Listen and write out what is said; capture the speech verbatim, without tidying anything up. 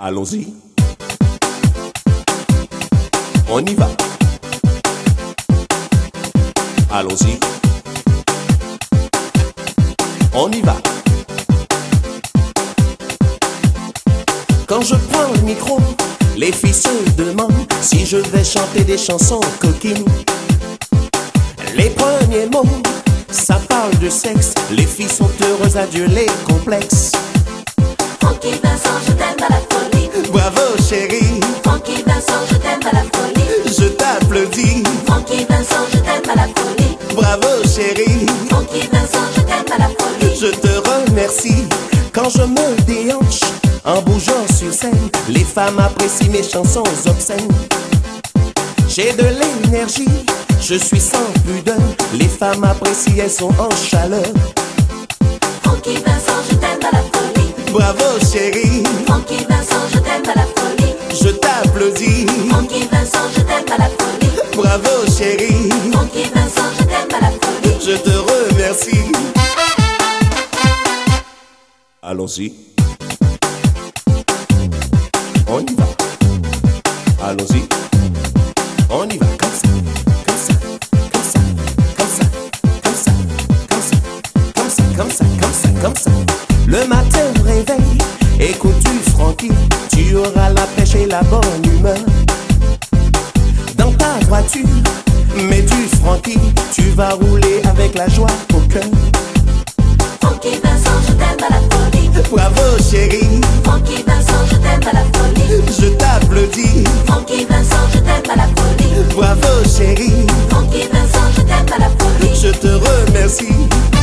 Allons-y. On y va. Allons-y. On y va. Quand je prends le micro, les filles se demandent si je vais chanter des chansons coquines. Les premiers mots, ça parle de sexe. Les filles sont heureuses, adieu les complexes. Francky Vincent, je t'aime à la folie. Bravo chérie. Francky Vincent, je t'aime à la folie. Je t'applaudis. Francky Vincent, je t'aime à la folie. Bravo chérie. Francky Vincent, je t'aime à la folie. Je te remercie. Quand je me déhanche en bougeant sur scène, les femmes apprécient mes chansons obscènes. J'ai de l'énergie, je suis sans pudeur. Les femmes apprécient, elles sont en chaleur. Francky Vincent, je t'aime à la folie. Bravo chérie. Francky Vincent, je t'aime à la folie. Je t'applaudis. Francky Vincent, je t'aime à la folie. Bravo chérie. Francky Vincent, je t'aime à la folie. Je te remercie. Allons-y. On y va. Allons-y. On y va comme ça, comme ça, comme ça, comme ça, comme ça, comme ça, comme ça, comme ça, comme ça, comme ça. Le matin au réveil, écoute du Francky, tu auras la pêche et la bonne humeur. Dans ta voiture, mets du Francky, tu vas rouler avec la joie au cœur. Francky Vincent, je t'aime à la folie. Bravo chérie. Francky Vincent, je t'aime à la folie. Je t'applaudis. Francky Vincent, je t'aime à la folie. Bravo chérie. Francky Vincent, je t'aime à la folie. Je te remercie.